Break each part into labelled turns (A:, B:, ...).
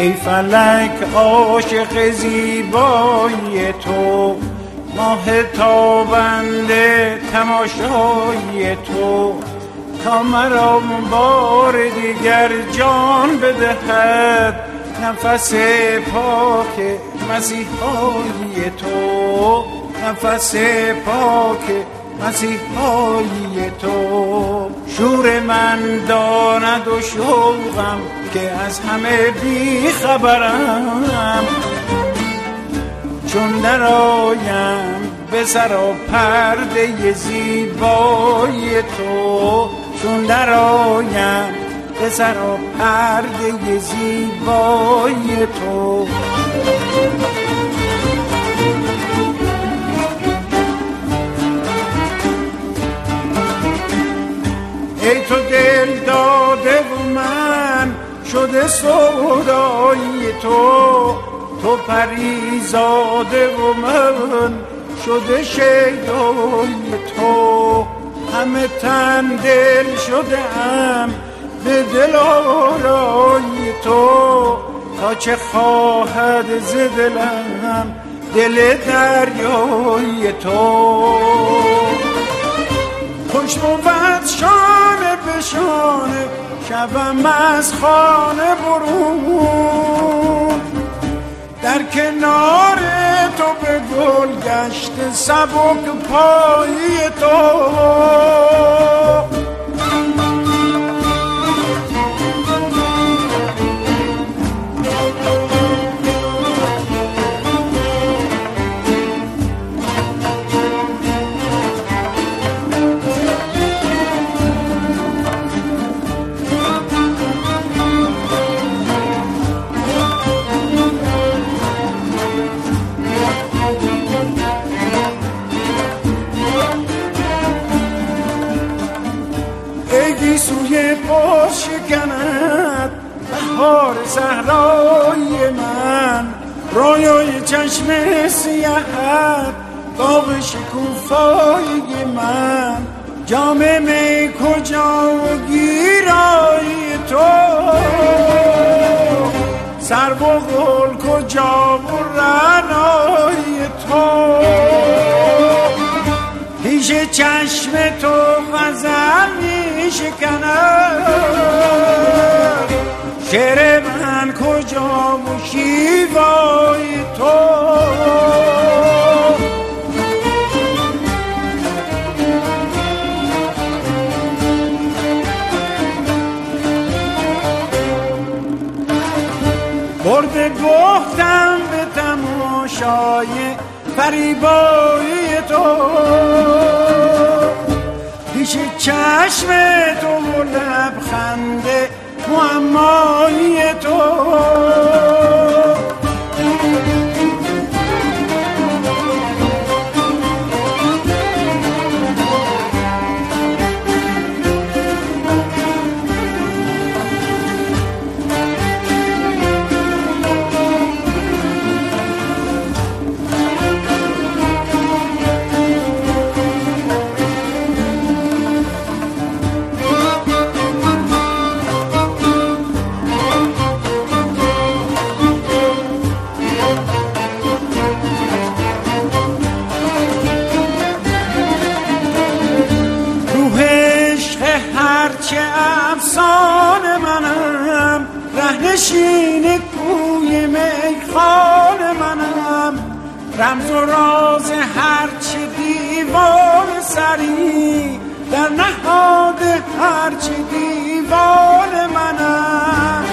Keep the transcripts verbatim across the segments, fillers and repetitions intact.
A: ای فلک عاشق زیبایی تو، ماه تابنده تماشای تو، تا مرا بار دیگر جان بدهد نفس پاک مسیحای تو، نفس پاک مسیحای تو. شور من داند و شوقم که از همه بی خبرم، چون در آیم به سرا پرده زیبای تو، چون در آیم به سرا پرده زیبای تو. ای تو دل داده و من شده سودای تو، تو پریزاده و من شده شیدای تو. همه تن دل شده ام به دل آرای تو، تا چه خواهد ز دلم دل دریای تو. خوش بود شانه به شانه شبم از خانه برون، در کنار تو به گل گشت سبک پای تو. سوی باز شکند بهار صحرای من، رویای چشم سیاحت باغ شکوفای من. جام می کجا و گیرای تو، سر و گل کجا و رعنای تو. پیش چشم تو غزل می شکند، شعر من کجا و شیوای تو. برده گفتم به تماشای فریبای تو، پیش چشم تو و لبخند معمای تو. هرچه افسانه منم، رهنشین کوی میخان منم، رمز و راز هرچه دیوان سری، در نهاد هرچه دیوان منم.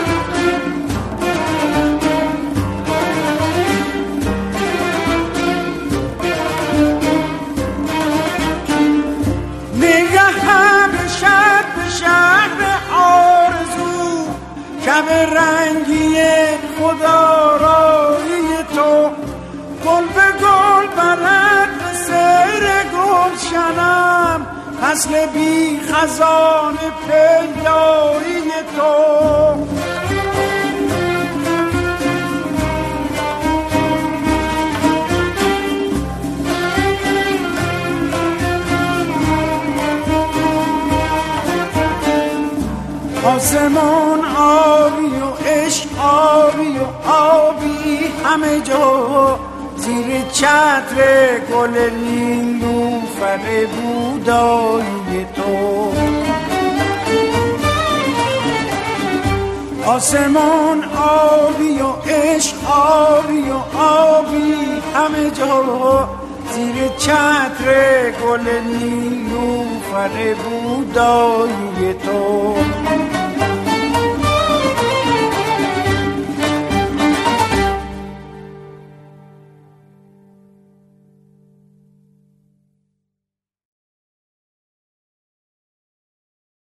A: شهر آرزو شب رنگی خدارایی تو، گل به گل برد به سیر گلشنم، فصل بی خزان پیدایی تو. آسمان آبی و عشق آبی و آبی همه جا، زیر چتر گل نیلوفر بودایی تو. آسمان آبی و عشق آبی و آبی همه جا، زیر چتر گل نیلوفر بودایی تو.